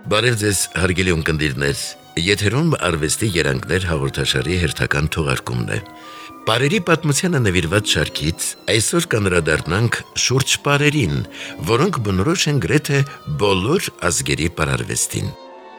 Բարև ձեզ, հարգելի ունկնդիրներ, եթերում արվեստի երանգներ հաղորդաշարի հերթական թողարկումն է։ Պարերի պատմությանը նվիրված շարքից այսօր կանդրադառնանք շուրջ պարերին, որոնք բնորոշ են գրեթե բոլոր ազգերի պարարվեստին։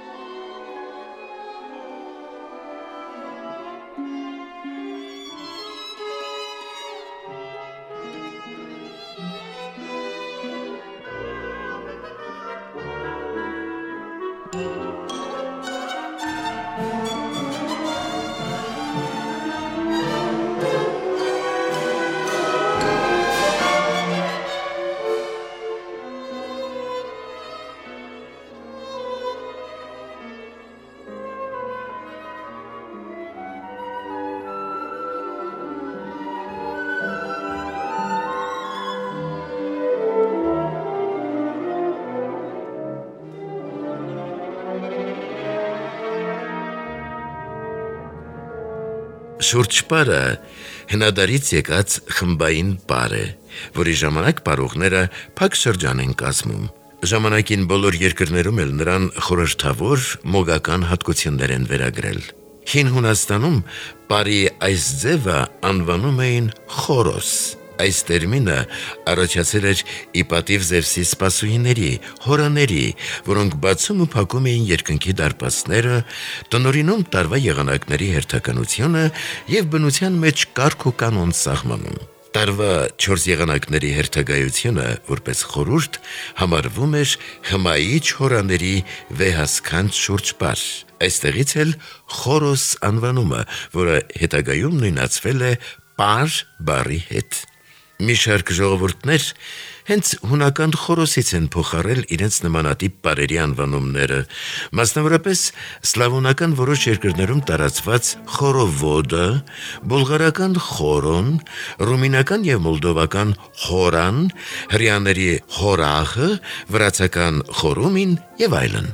Շուրջպարը հնադարից եկած խմբային պար է, որի ժամանակ պարողները փակ շրջան են կազմում։ Ժամանակին բոլոր երկրներում էլ նրան խորհրդավոր մոգական հատկություններ են վերագրել։ Հին Հունաստանում պարի այս ձևը անվանում էին խորոս։ Այս տերմինը առաջացել էր ի պատիվ Զևսի սպասուհիների, հորաների, որոնք բացում ու փակում էին երկնքի դարպասները, տնօրինում տարվա եղանակների հերթականությունը և բնության մեջ կարգ ու կանոն սահմանում։ Տարվա 4 եղանակների հերթագայությունը, որպես խորհուրդ, համարվում էր հմայիչ հորաների վեհասքանչ շուրջպար։ Այստեղից էլ խորոս անվանումը, որը հետագայում նույնացվել է պար բառի հետ։ Մի շարք ժողովուրդներ հենց հունական խորոսից են փոխառել իրենց նմանատիպ պարերի անվանումները, մասնավորապես սլավոնական որոշ երկրներում տարածված խորովոդը, բուլղարական խորոն, ռումինական և մոլդովական խորան, հրեաների խորախը, վրացական խորումին և այլն։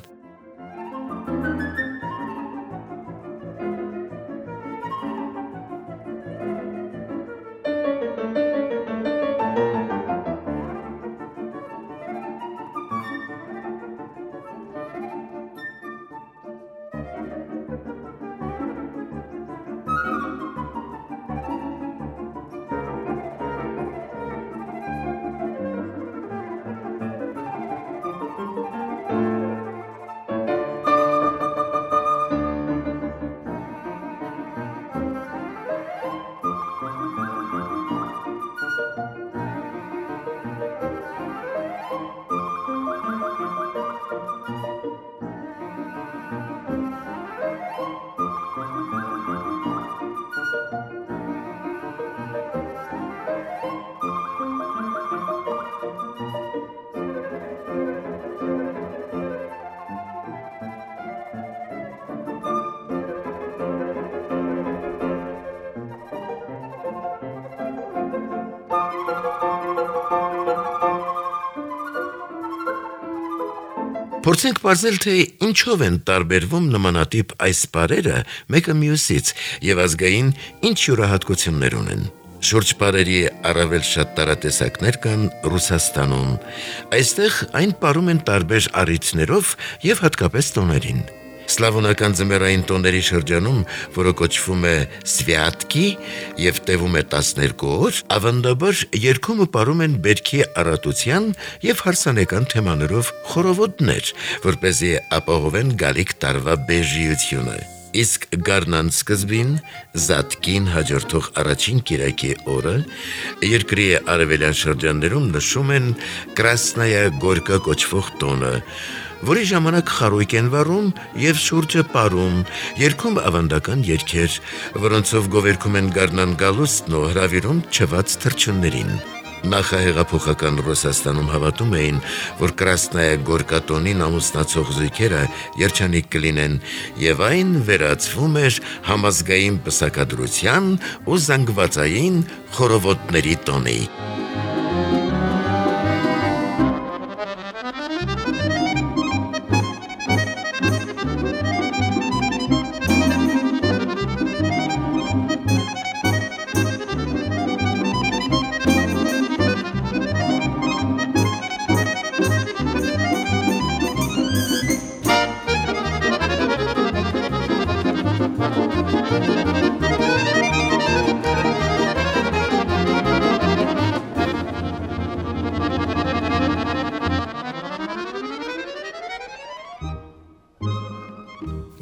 Փորձենք պարզել, թե ինչով են տարբերվում նմանատիպ այս պարերը մեկը մյուսից և ազգային ինչ յուրահատկություններ ունեն։ Շուրջպարերի առավել շատ տարատեսակներ կան Ռուսաստանում։ Այստեղ այն պարում են տարբեր առիթներով և հատկապես տոներին։ Սլավոնական ձմեռային տոների շրջանում, որը կոչվում է Սվյատկի և տևում է 12 օր, ավանդաբար երգում ու պարում են բերքի առատության և հարսանեկան թեմաներով խորովոդներ, որպեսզի ապահովեն գալիք տարվա բեժիությունը։ Իսկ գարնան սկզբին, Զատկին հաջորդող առաջին կիրակի օրը, երկրի արևելյան շրջաններում նշում են Կրասնայա Գորկա կոչվող տոնը, որի ժամանակ խարույկ են վառում և շուրջը պարում, երգում ավանդական երգեր, որոնցով գովերգում են գարնան գալուստն ու հրավիրում չված թռչուններին։ Նախահեղափոխական Ռուսաստանում հավատում էին, որ Կրասնայա Գորկա տոնին ամուսնացող զույգերը երջանիկ կլինեն, և այն վերածվում էր համազգային պսակադրության ու զանգվածային խորովոդների տոնի։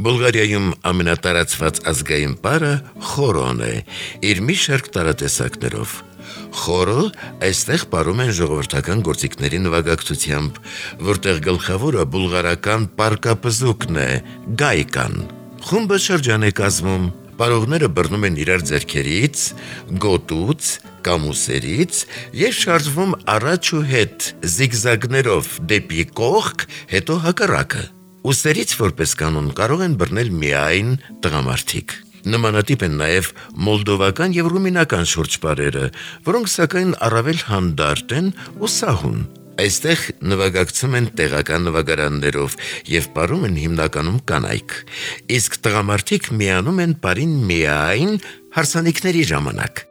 Բուլղարիայում ամենատարածված ազգային պարը խորոն է, իր մի շարք տարատեսակներով։ Խորը այստեղ պարում են ժողովրդական գործիքների նվագակցությամբ, որտեղ գլխավորը բուլղարական պարկապզուկն է, գայկան։ Խումբը շրջան է կազմում, պարողները բռնում են իրար ձեռքերից, գոտուց, կամուսերից եւ շարժվում առաջ ու հետ զիգզագներով դեպի կողք, հետո հակառակը։ Ուսերից որպես կանոն կարող են բռնել միայն տղամարդիկ։ Նմանատիպ են նաև մոլդովական եւ ռումինական շուրջպարերը, որոնք սակայն առավել հանդարտ են ու սահուն։ Այստեղ նվագակցում են տեղական նվագարաններով եւ պարում են հիմնականում կանայք, իսկ տղամարդիկ միանում են պարին միայն հարսանիքների ժամանակ։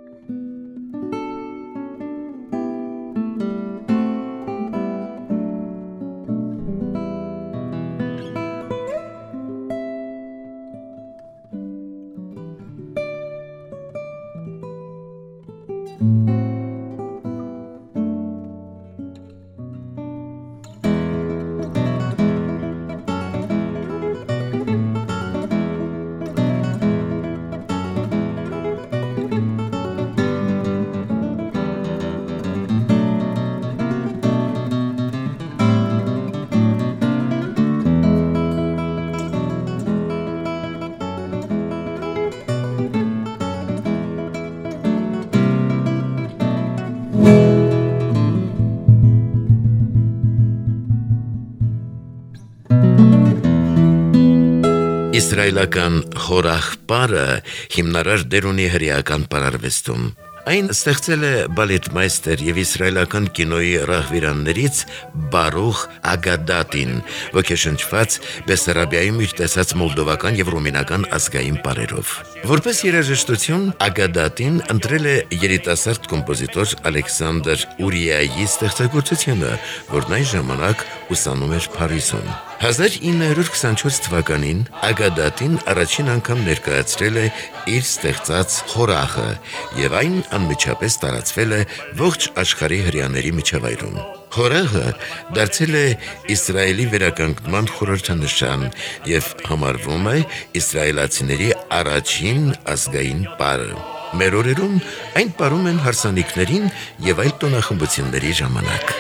Իսրայելական խորախ պարը հիմնարար դեր ունի հրեական պարարվեստում։ Այն ստեղծել է բալետմայստեր եւ իսրայելական կինոյի ռահվիրաններից Բարուխ Ագադատին, ոգեշնչված Բեսարաբիայում իր տեսած մոլդովական եւ ռումինական ազգային պարերով։ Որպես երաժշտություն Ագադատին ընտրել է երիտասարդ կոմպոզիտոր Ալեքսանդր Ուրիայի ստեղծագործությունը, որն այն ժամանակ ուսանում էր Փարիզում։ 1924 թվականին Ագադատին առաջին անգամ ներկայացրել է իր ստեղծած խորախը եւ այն անմիջապես տարածվել է ողջ աշխարհի հրեաների միջավայրում։ Խորախը դարձել է Իսրայելի վերականգնման խորհրդանշան եւ համարվում է իսրայելացիների առաջին ազգային պարը։ Մեր օրերում այն պարում են հարսանիքներին եւ այլ տոնախմբությունների ժամանակ։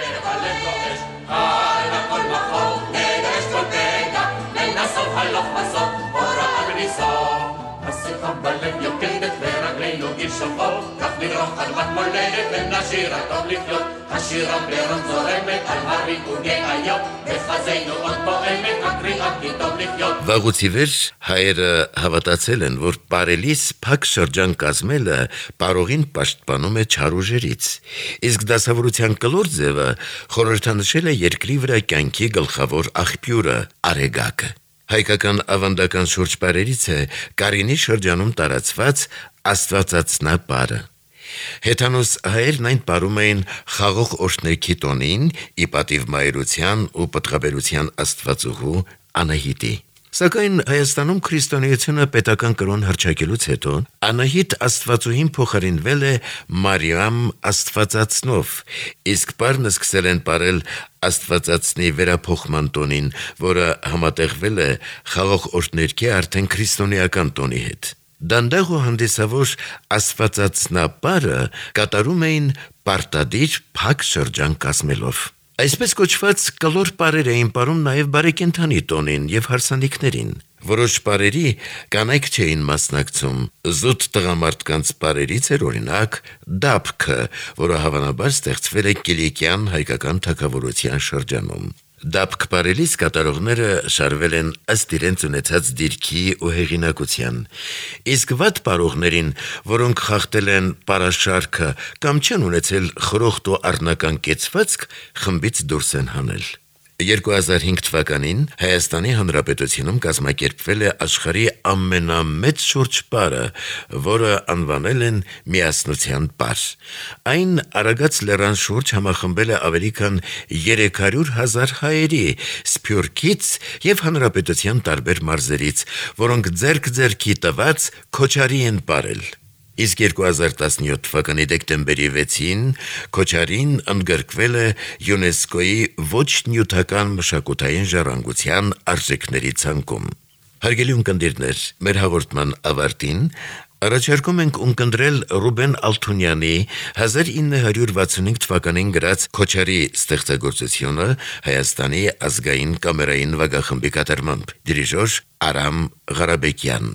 Վաղուց ի վեր հայերը հավատացել են, որ պարելիս փակ շրջան կազմելը պարողին պաշտպանում է չար ուժերից, իսկ դասավորության կլոր ձևը խորհրդանշել է երկրի վրա կյանքի գլխավոր աղբյուրը՝ արեգակը։ Հայկական ավանդական շուրջպարերից է Կարինի շրջանում տարածված Աստվածածնա պարը։ Հեթանոս հայերն այն պարում էին խաղող օրհներքի տոնին՝ ի պատիվ մայրության ու պտղաբերության աստվածուհու Անահիտի։ Սակայն Հայաստանում քրիստոնեությունը պետական կրոն հռչակելուց հետո Անահիտ աստվածուհին փոխարինվել է Մարիամ Աստվածածնով, իսկ պարն սկսել են պարել Աստվածածնի վերափոխման տոնին, որը համատեղվել է խաղող օրհներքի արդեն քրիստոնեական տոնի հետ։ Դանդաղ ու հանդիսավոր Աստվածածնապարը կատարում էին պարտադիր փակ շրջան կազմելով։ Այսպես կոչված կլոր պարեր էին պարում նաև բարեկենդանի տոնին եւ հարսանիքներին։ Որոշ պարերի կանայք չէին մասնակցում։ Զուտ տղամարդկանց պարերից էր օրինակ դափքը, որը հավանաբար ստեղծվել է Կիլիկյան հայկական թագավորության շրջանում։ Դափք պարելիս կատարողները շարվել են ըստ իրենց ունեցած դիրքի ու հեղինակության, իսկ վատ պարողներին, որոնք խախտել են պարաշարքը կամ չեն ունեցել խրոխտ ու առնական կեցվածք, խմբից դուրս են հանել։ 2005 թվականին Հայաստանի Հանրապետությունում կազմակերպվել է աշխարհի ամենամեծ շուրջպարը, որը անվանել են Միասնության պար։ Այն Արագած լեռան շուրջ համախմբել է ավելի քան 300,000 հայերի Սփյուռքից եւ հանրապետության տարբեր մարզերից, որոնք ձեռք-ձեռքի տված քոչարի են պարել։ Իսկ 2017 թվականի դեկտեմբերի 6-ին քոչարին ընդգրկվել է ՅՈՒՆԵՍԿՕ-ի ոչ նյութական մշակութային ժառանգության արժեքների ցանկում։ Հարգելի ունկնդիրներ, մեր հաղորդման ավարտին առաջարկում ենք ունկնդրել Ռուբեն Ալթունյանի 1965 թվականին գրած Քոչարի ստեղծագործությունը Հայաստանի ազգային կամերային նվագախմբի կատարմամբ, դիրիժոր Արամ Ղարաբեկյան։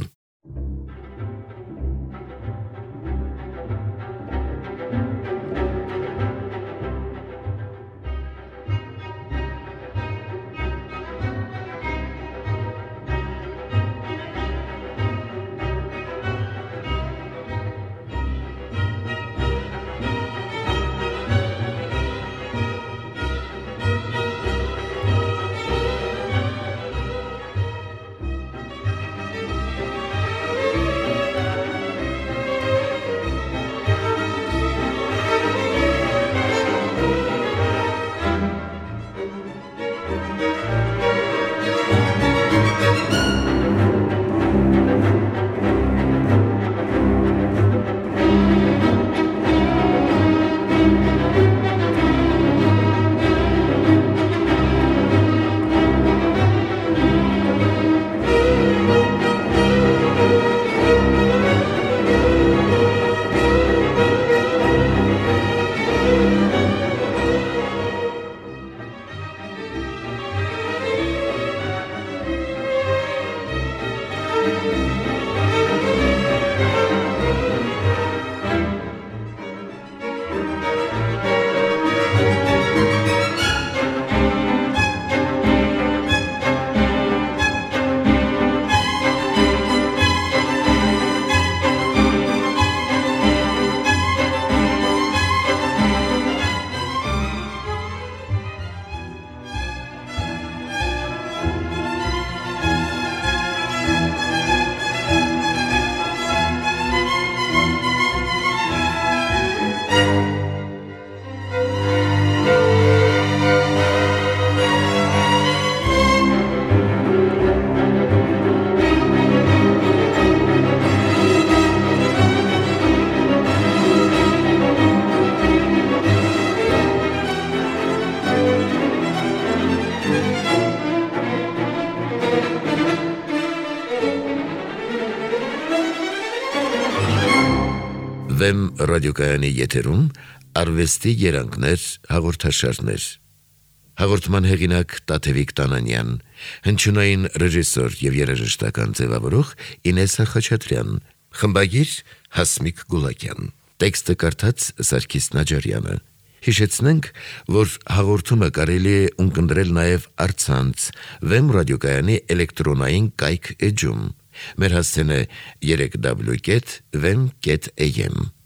Վեմ ռադիոկայանի եթերում արվեստի երանգներ հաղորդաշարներ։ Հաղորդման հեղինակ Տաթևիկ Տանանյան, հնչյունային ռեժիսոր եւ երաժշտական ձևավորող Ինեսա Խաչատրյան, խմբագիր Հասմիկ Գուլակյան, տեքստը կարդաց Սարգիս Նաջարյանը։ Հիշեցնենք, որ հաղորդումը կարելի է ունկնդրել նաև առցանց Վեմ ռադիոկայանի էլեկտրոնային կայք էջում։ Մեր հասցեն է 3w.vem.am